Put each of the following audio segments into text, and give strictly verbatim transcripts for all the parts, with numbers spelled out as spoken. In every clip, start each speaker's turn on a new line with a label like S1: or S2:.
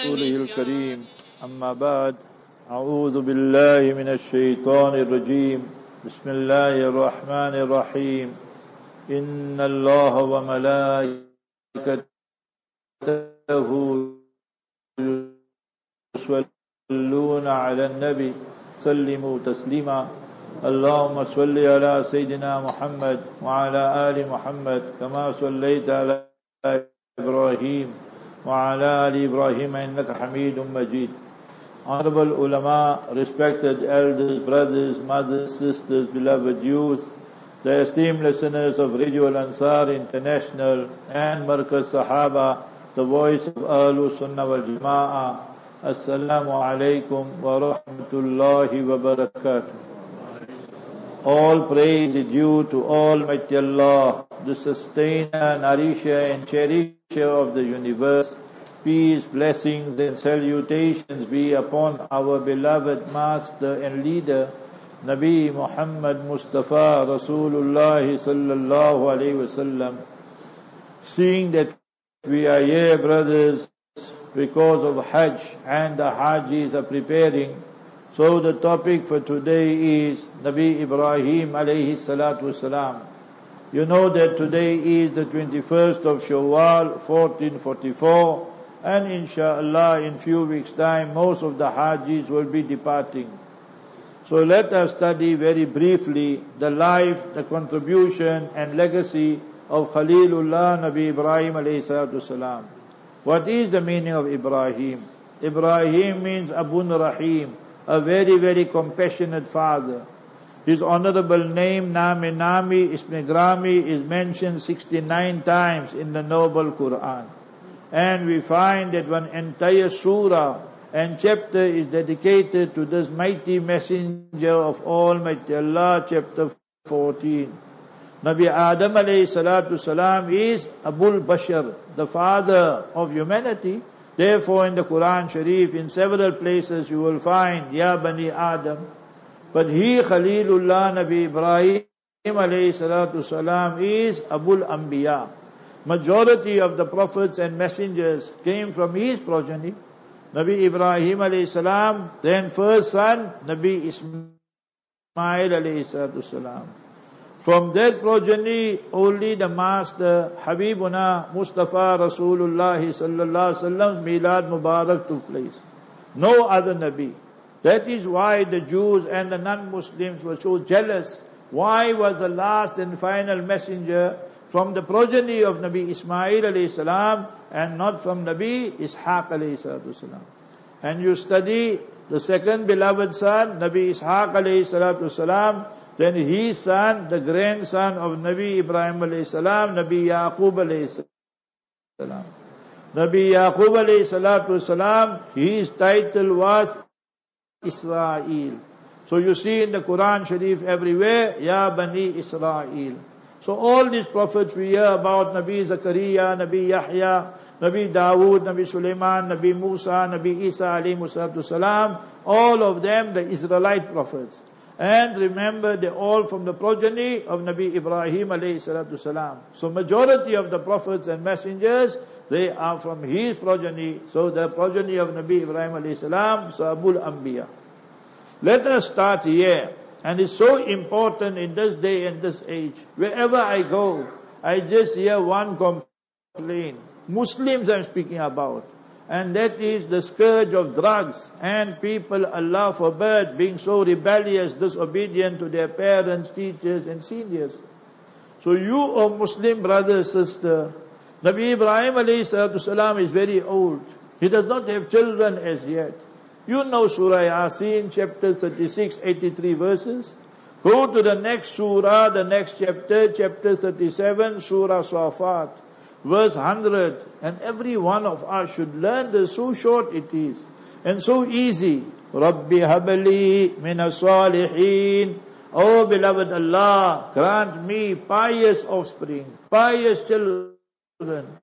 S1: رسوله الكريم أما بعد أعوذ بالله من الشيطان الرجيم بسم الله الرحمن الرحيم إن الله وملائكته يصلون على النبي سلموا تسليما اللهم صل على سيدنا محمد وعلى آل محمد كما صليت على إبراهيم وعلى آل إبراهيم إنك حميد مجيد. Honorable ulama, respected elders, brothers, mothers, sisters, beloved youth, the esteemed listeners of Radio Al-Ansar International and Markaz Sahaba, the voice of Ahlul Sunnah wal Jama'ah, Assalamu alaikum wa rahmatullahi wa barakatuh. All praise is due to Almighty Allah, the sustainer, nourisher and cherisher of the universe. Peace, blessings and salutations be upon our beloved master and leader, Nabi Muhammad Mustafa Rasulullah sallallahu alayhi wasallam. Seeing that we are here, brothers, because of Hajj and the Hajis are preparing, so the topic for today is Nabi Ibrahim alayhi salatu wasalam. You know that today is the twenty-first of Shawwal, fourteen forty-four, and inshallah in few weeks time most of the Hajis will be departing. So let us study very briefly the life, the contribution and legacy of Khalilullah Nabi Ibrahim alayhi salatu wasalam. What is the meaning of Ibrahim? Ibrahim means Abun Rahim, a very, very compassionate father. His honorable name, Nami Nami Ismi Grami, is mentioned sixty-nine times in the Noble Quran. And we find that one entire surah and chapter is dedicated to this mighty messenger of Almighty Allah, chapter fourteen. Nabi Adam alayhi salatu salam is Abul Bashar, the father of humanity. Therefore in the Quran Sharif, in several places you will find Ya Bani Adam. But he, Khalilullah Nabi Ibrahim alayhi salatu salam, is Abul Anbiya. Majority of the prophets and messengers came from his progeny. Nabi Ibrahim alayhi salam, then first son, Nabi Ismail alayhi salatu salam. From that progeny, only the master, Habibuna Mustafa Rasulullah sallallahu alaihi wasallam's Milad Mubarak took place. No other Nabi. That is why the Jews and the non-Muslims were so jealous. Why was the last and final messenger from the progeny of Nabi Ismail alayhi salam and not from Nabi Ishaq alayhi salatu salam? And you study the second beloved son, Nabi Ishaq alayhi salatu salam, then his son, the grandson of Nabi Ibrahim alayhi salam, Nabi Yaqub alayhi salam. Nabi Yaqub alayhi salatu salam, his title was Israel. So you see in the Quran Sharif everywhere, Ya Bani Israel. So all these prophets we hear about, Nabi Zakaria, Nabi Yahya, Nabi Dawood, Nabi Sulaiman, Nabi Musa, Nabi Isa alayhi salatu salam, all of them the Israelite prophets. And remember, they all from the progeny of Nabi Ibrahim alayhi salatu salam. So majority of the prophets and messengers, they are from his progeny. So the progeny of Nabi Ibrahim alayhi salam, so Abul Anbiya. Let us start here. And it's so important in this day and this age. Wherever I go, I just hear one complaint. Muslims I'm speaking about. And that is the scourge of drugs and people, Allah forbid, being so rebellious, disobedient to their parents, teachers and seniors. So you, O Muslim brother, sister, Nabi Ibrahim alayhi salatu salam is very old. He does not have children as yet. You know Surah Yasin, chapter thirty-six, eighty-three verses. Go to the next surah, the next chapter, chapter thirty-seven, Surah Safat, verse one hundred. And every one of us should learn this. So short it is and so easy. Rabbi habali min as-salihin. Oh beloved Allah, grant me pious offspring, pious children.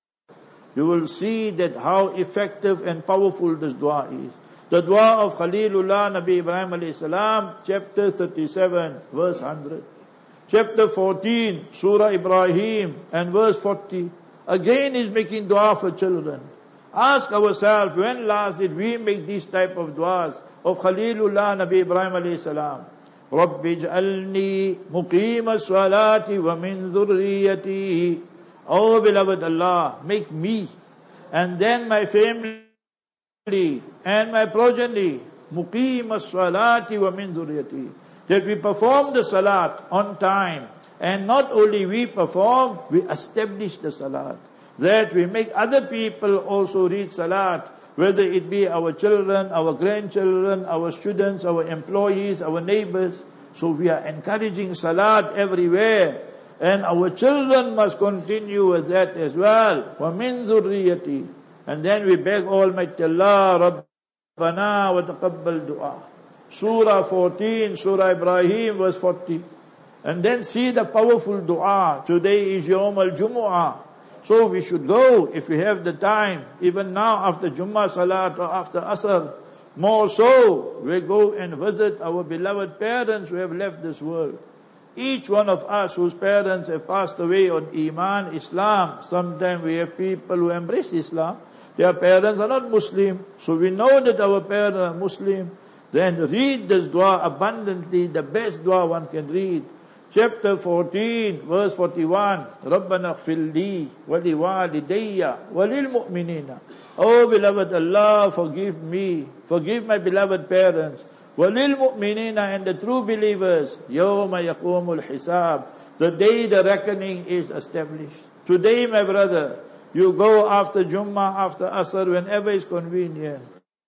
S1: You will see that how effective and powerful this dua is. The dua of Khalilullah Nabi Ibrahim alayhi salam, chapter thirty-seven, verse one hundred. Chapter fourteen, Surah Ibrahim, and verse forty. Again is making dua for children. Ask ourselves, when last did we make these type of du'as of Khalilullah Nabi Ibrahim alayhi salam? رَبِّ اجْعَلْنِي مُقِيمَ الصَّلَاةِ وَمِن ذُرِّيَّتِي. Oh beloved Allah, make me and then my family and my progeny muqim as-salati wa min dhurriyyati, that we perform the salat on time, and not only we perform, we establish the salat, that we make other people also read salat, whether it be our children, our grandchildren, our students, our employees, our neighbors. So we are encouraging salat everywhere, and our children must continue with that as well. Wa min dhurriyyati. And then we beg Almighty Allah, Rabbana wa taqabbal du'a. Surah fourteen, Surah Ibrahim, verse forty. And then see the powerful dua. Today is Yawm al-Jumu'ah. So we should go if we have the time, even now after Jummah Salat or after Asr. More so, we go and visit our beloved parents who have left this world. Each one of us whose parents have passed away on Iman, Islam. Sometimes we have people who embrace Islam. Their parents are not Muslim. So we know that our parents are Muslim. Then read this dua abundantly, the best dua one can read. Chapter fourteen, verse forty-one. Rabbana ighfir li wa li walidayya wa lil mu'minina. Oh beloved Allah, forgive me, forgive my beloved parents. Wa lil mu'minina, and the true believers. Yawma yaqumul hisab. The day the reckoning is established. Today, my brother, you go after Jummah, after Asr, whenever is convenient,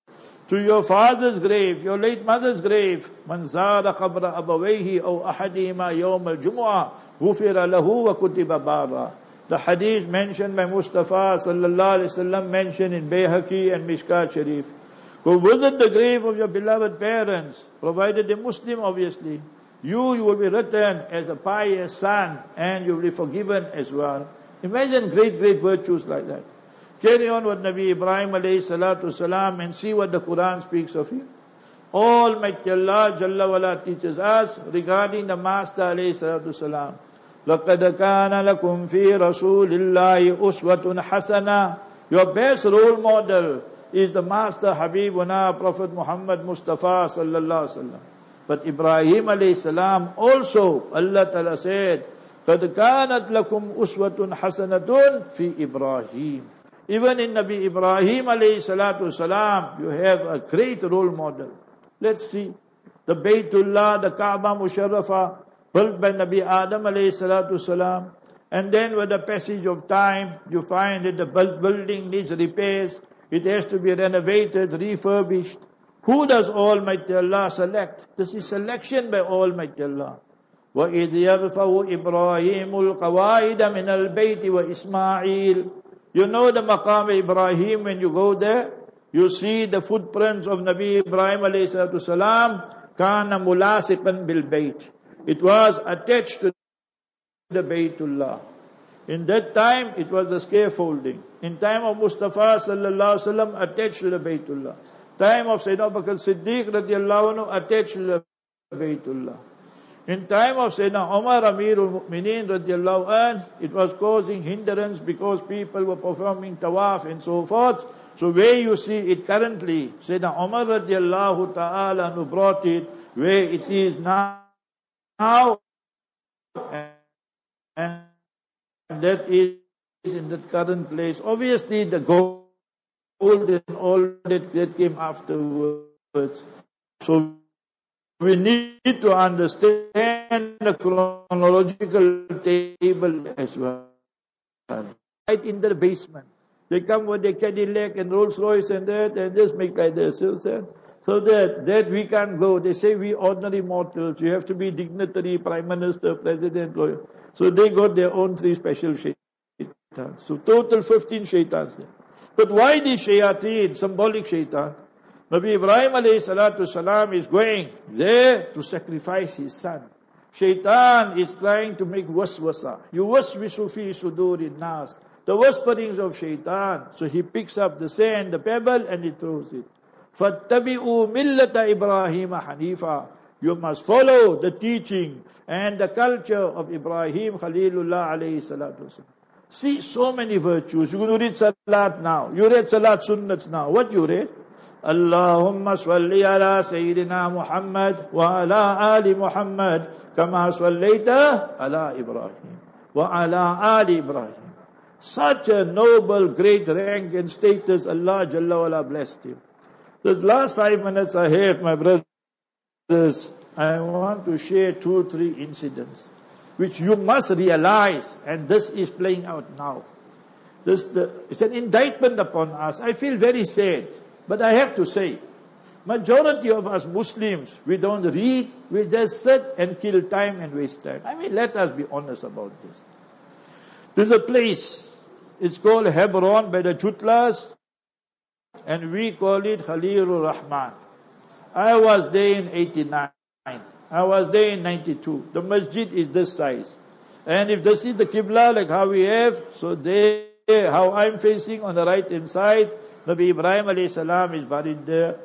S1: to your father's grave, your late mother's grave. Man zara qabra abawayhi aw ahadihima yawm al-jumu'ah ghufira lahu wa kutiba barra. The hadith mentioned by Mustafa sallallahu alaihi wasallam, mentioned in Bayhaqi and Mishkat Sharif. Go visit the grave of your beloved parents, provided a Muslim obviously. You, you will be written as a pious son, and you will be forgiven as well. Imagine great, great virtues like that. Carry on with Nabi Ibrahim alayhi salatu salam and see what the Quran speaks of him. Almighty Allah Jalla wala teaches us regarding the Master alayhi salatu salam. لَقَدْ كَانَ لَكُمْ فِي رَسُولِ اللَّهِ أُسْوَةٌ حَسَنَةٌ. Your best role model is the Master Habibuna Prophet Muhammad Mustafa sallallahu alaihi wasallam. But Ibrahim alayhi salam also, Allah Ta'ala said, قَدْ كَانَتْ لَكُمْ أُسْوَةٌ حَسَنَةٌ فِي إِبْرَاهِيمَ. Even in Nabi Ibrahim alayhi salatu salam, you have a great role model. Let's see. The Baytullah, the Kaaba Musharrafa, built by Nabi Adam alayhi salatu salam. And then with the passage of time, you find that the building needs repairs. It has to be renovated, refurbished. Who does Almighty Allah select? This is selection by Almighty Allah. وَإِذْ يَرْفَعُ إِبْرَاهِيمُ الْقَوَائِدَ مِنَ الْبَيْتِ وَإِسْمَاعِيلُ. You know the Maqam Ibrahim, when you go there, you see the footprints of Nabi Ibrahim alayhi salatu salam, kana mulasiqan bil bayt. It was attached to the Baytullah. In that time, it was the scaffolding. In time of Mustafa sallallahu alaihi wasallam, attached to the Baytullah. Time of Sayyidina Abu Bakr Siddiq radiallahu anhu, attached to the Baytullah. In time of Sayyidina Umar Amirul Mu'mineen radiallahu anh, it was causing hindrance because people were performing tawaf and so forth. So where you see it currently, Sayyidina Umar radiallahu ta'ala anhu brought it where it is now, and that is in that current place. Obviously the gold and all that, that came afterwards. So we need to understand the chronological table as well. Right in the basement. They come with their Cadillac and Rolls Royce and that, and just make like this. You know, so that, that we can't go. They say we ordinary mortals. You have to be dignitary, prime minister, president, lawyer. So they got their own three special shaitans. So total fifteen shaitans there. But why these shayateen, symbolic shaitan? Nabi Ibrahim alayhi salatu salam is going there to sacrifice his son. Shaitan is trying to make waswasa. You waswisu fi sudurin nas. The whisperings of shaitan. So he picks up the sand, the pebble, and he throws it. فَاتَّبِعُوا مِلَّةَ إِبْرَاهِيمَ حَنِيفًا. You must follow the teaching and the culture of Ibrahim Khalilullah alayhi salatu wasalam. See, so many virtues. You're going to read Salat now. You read Salat Sunnats now. What you read? Allahumma salli ala Sayyidina Muhammad wa ala ali Muhammad kama sallaita ala Ibrahim wa ala ali Ibrahim. Such a noble, great rank and status. Allah Jalla wala blessed him. The last five minutes I have, my brothers, I want to share two, three incidents which you must realize, and this is playing out now. This, the, it's an indictment upon us. I feel very sad, but I have to say, majority of us Muslims, we don't read, we just sit and kill time and waste time. I mean, let us be honest about this. There's a place, it's called Hebron by the Jutlas, and we call it Khalilur Rahman. I was there in eighty-nine. I was there in ninety-two. The masjid is this size. And if this is the Qibla, like how we have, so there, how I'm facing on the right hand side, Nabi Ibrahim alayhi salam is buried there.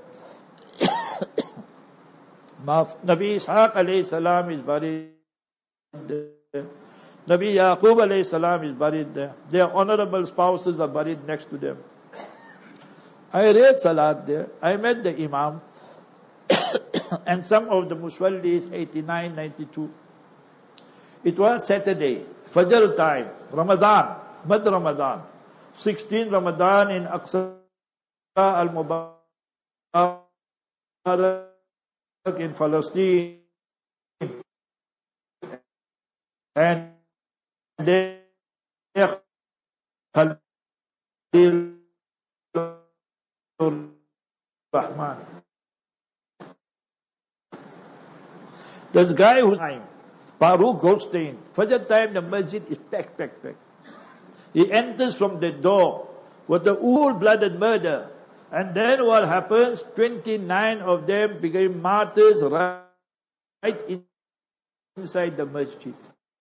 S1: Nabi Ishaq alayhi salam is buried there. Nabi Yaqub alayhi salam is buried there. Their honorable spouses are buried next to them. I read Salat there. I met the Imam. And some of the Muswallis, eighty-nine, ninety-two. It was Saturday, Fajr time, Ramadan, Mad Ramadan. sixteen Ramadan in Aqsa al-Mubarak in Palestine. And they Khalil Rahman. This guy who's time, Farooq Goldstein, Fajr time the masjid is packed, packed, packed. He enters from the door with the cold-blooded murder. And then what happens? twenty-nine of them became martyrs right inside the masjid.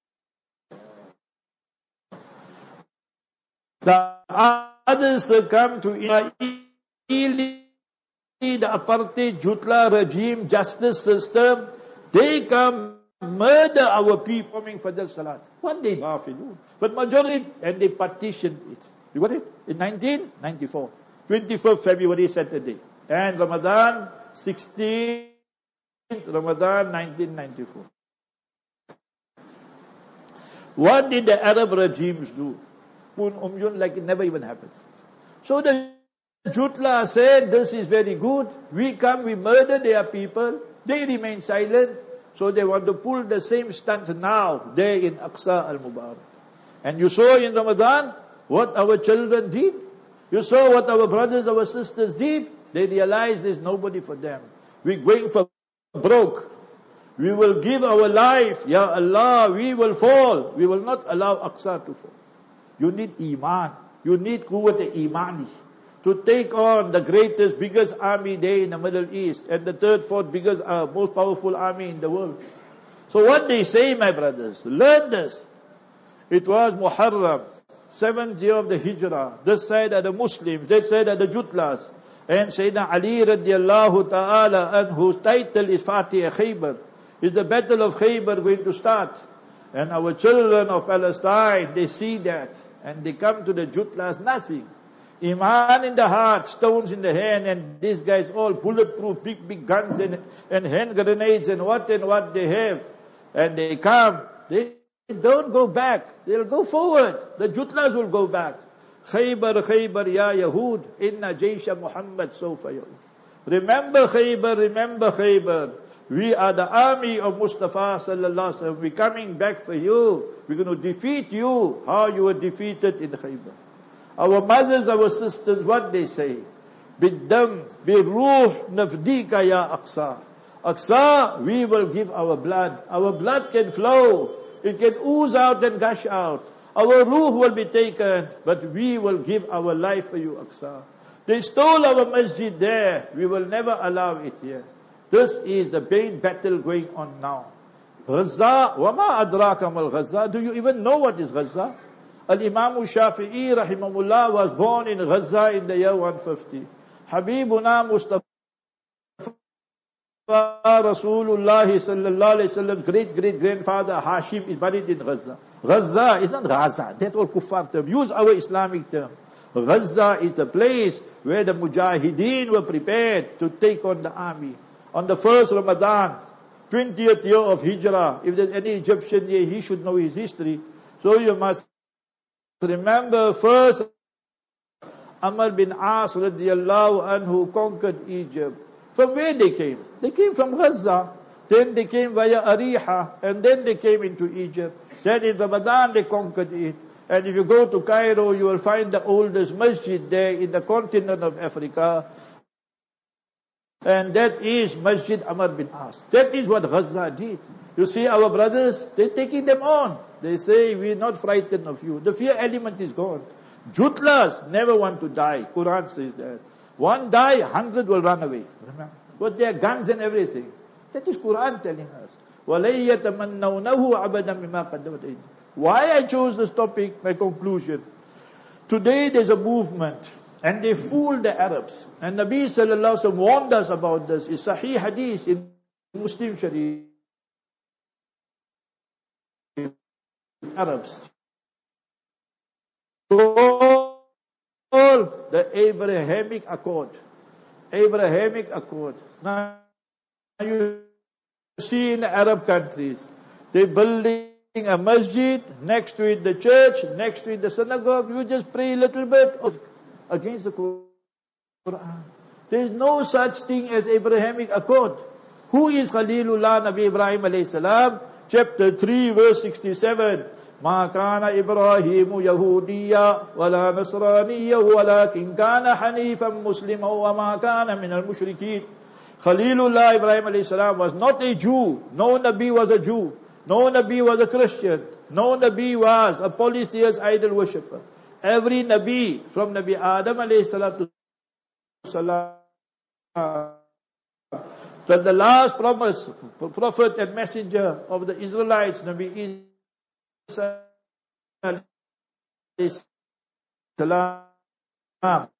S1: The others succumb to the apartheid Jutla regime, justice system. They come murder our people coming for the Salat. What they do? But majority, and they partitioned it. You got it? In nineteen ninety-four. twenty-first February, Saturday. And Ramadan, sixteenth Ramadan, nineteen ninety-four. What did the Arab regimes do? Pun umyun like it never even happened. So the Jutla said, this is very good. We come, we murder their people. They remain silent. So they want to pull the same stunt now, there in Aqsa al-Mubarak. And you saw in Ramadan what our children did. You saw what our brothers, our sisters did. They realized there's nobody for them. We're going for broke. We will give our life. Ya Allah, we will fall. We will not allow Aqsa to fall. You need Iman. You need Quwwat Imani to take on the greatest, biggest army there in the Middle East, and the third, fourth biggest, uh, most powerful army in the world. So what they say, my brothers, learn this. It was Muharram, seventh year of the Hijrah. This side are the Muslims, that side are the Jutlas. And Sayyidina Ali radiallahu ta'ala, and whose title is Fatih Khaybar. Is the battle of Khaybar going to start? And our children of Palestine, they see that, and they come to the Jutlas, nothing. Iman in the heart, stones in the hand, and these guys all bulletproof, big, big guns and, and hand grenades and what and what they have. And they come, they don't go back, they'll go forward. The Jutlas will go back. Khaybar, Khaybar, ya Yahud, inna jaysha Muhammad sawfa yawm. Remember Khaybar, remember Khaybar. We are the army of Mustafa sallallahu alaihi wasallam. We're coming back for you. We're going to defeat you, how you were defeated in Khaybar. Our mothers, our sisters, what they say? Biddam, biruh, nafdika ya Aqsa. Aqsa, we will give our blood. Our blood can flow. It can ooze out and gush out. Our ruh will be taken, but we will give our life for you, Aqsa. They stole our masjid there. We will never allow it here. This is the main battle going on now. Gaza, wama adraka mal Gaza. Do you even know what is Gaza? Al-Imam Shafi'i rahimahullah was born in Gaza in the year one fifty. Habibuna Mustafa Rasulullah sallallahu alayhi wasallam's great great grandfather Hashim is buried in Gaza. Gaza is not Gaza. That's all kuffar term. Use our Islamic term. Gaza is the place where the Mujahideen were prepared to take on the army. On the first Ramadan, twentieth year of Hijrah, if there's any Egyptian here, he should know his history. So you must remember first Amr bin As radiallahu anhu conquered Egypt. From where they came? They came from Gaza. Then they came via Ariha, and then they came into Egypt. Then in Ramadan they conquered it. And if you go to Cairo, you will find the oldest masjid there in the continent of Africa. And that is Masjid Amr bin As. That is what Gaza did. You see our brothers, they're taking them on. They say, we're not frightened of you. The fear element is gone. Jutlas never want to die. Quran says that. One die, hundred will run away. Remember? But they are guns and everything. That is Quran telling us. وَلَن يَتَمَنَّوْنَهُ أَبَدًا مِمَّا قَدَّمَتْ أَيْدِيهِمْ. Why I chose this topic, my conclusion. Today there's a movement, and they fool the Arabs. And Nabi sallallahu alaihi wasallam warned us about this. It's Sahih Hadith in Muslim Sharif. Arabs. All the Abrahamic Accord. Abrahamic Accord. Now you see in the Arab countries, they're building a masjid, next to it the church, next to it the synagogue. You just pray a little bit against the Quran. There is no such thing as Abrahamic Accord. Who is Khalilullah Nabi Ibrahim alayhi salam? Chapter three verse sixty-seven. ما كان إبراهيم يهوديا ولا نصرانيا ولكن كان حنيفا مسلما وما كان من المشركين. Khalilullah Ibrahim alayhi salam was not a Jew. No Nabi was a Jew. No Nabi was a Christian. No Nabi was a polytheist idol worshipper. Every Nabi from Nabi Adam alayhi salatu salam, that the last promise, prophet and messenger of the Israelites, Nabi Isa alayhi salam,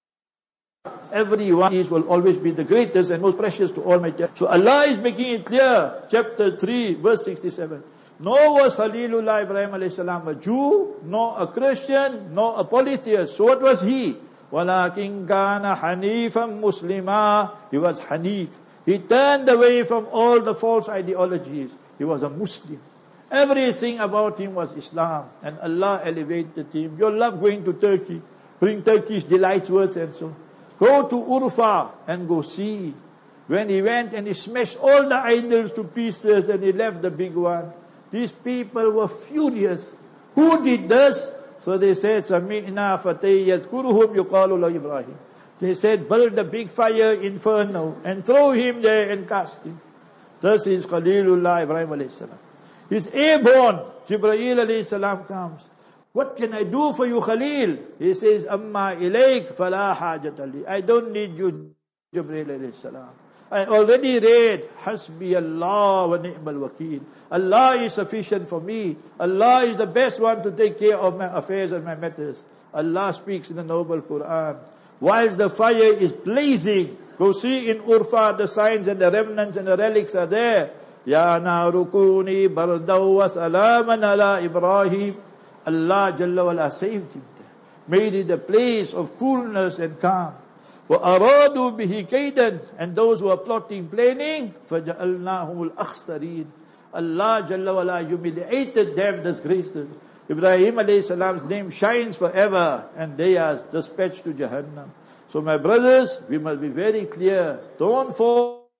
S1: everyone is will always be the greatest and most precious to Almighty. So Allah is making it clear, chapter three, verse sixty-seven. Nor was Khalilullah Ibrahim alayhi salam a Jew, nor a Christian, nor a polytheist. So what was he? وَلَكِنْ كَانَ حَنِيفًا مُسْلِمًا. He was Hanif. He turned away from all the false ideologies. He was a Muslim. Everything about him was Islam. And Allah elevated him. You'll love going to Turkey. Bring Turkish delights, words and so. Go to Urfa and go see. When he went and he smashed all the idols to pieces and he left the big one. These people were furious. Who did this? So they said, Sami'na fatay yazkuruhum yuqalu la Ibrahim. They said, build a big fire inferno and throw him there and cast him. This is Khalilullah Ibrahim alayhi salam. He's airborne. Jibreel alayhi salam comes. What can I do for you, Khalil? He says, Amma ilayk fala hajat ali. I don't need you, Jibreel alayhi salam. I already read, Hasbi Allah wa ni'mal wakil. Allah is sufficient for me. Allah is the best one to take care of my affairs and my matters. Allah speaks in the noble Quran. Whilst the fire is blazing, go see in Urfa the signs and the remnants and the relics are there. Ya narukuni bardaw wa salaman ala Ibrahim. Allah Jalla wala saved him there. Made it a place of coolness and calm. وَأَرَادُوا بِهِ كَيْدًا. And those who are plotting, planning, فَجَعَلْنَاهُمُ الْأَخْسَرِينَ. Allah Jalla wala humiliated them, disgraced them. Ibrahim alayhi salam's name shines forever, and they are dispatched to Jahannam. So my brothers, we must be very clear. Don't fall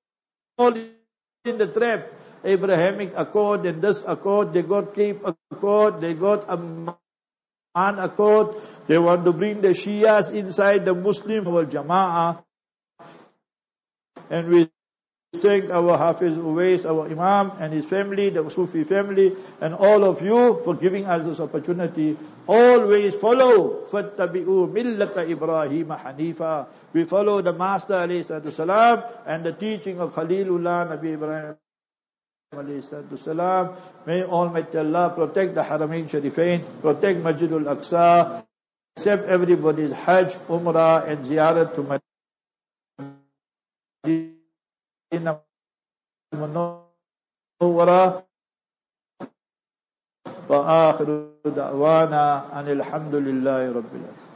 S1: in the trap. Abrahamic Accord and this Accord, they got Cape Accord, they got Amman Accord. They want to bring the Shias inside the Muslim wal Jama'ah. And we thank our Hafiz Uwais, our Imam and his family, the Sufi family, and all of you for giving us this opportunity. Always follow فَاتَّبِعُوا مِلَّةَ إِبْرَاهِيمَ حَنِيفًا. We follow the Master alayhi salatu salam and the teaching of Khalilullah Nabi Ibrahim alayhi salatu salam. May Almighty Allah protect the Haramain Sharifain, protect Masjidul Aqsa, accept everybody's Hajj, Umrah and Ziyarat to Medina المنورة. وآخر دعوانا أن الحمد لله رب العالمين.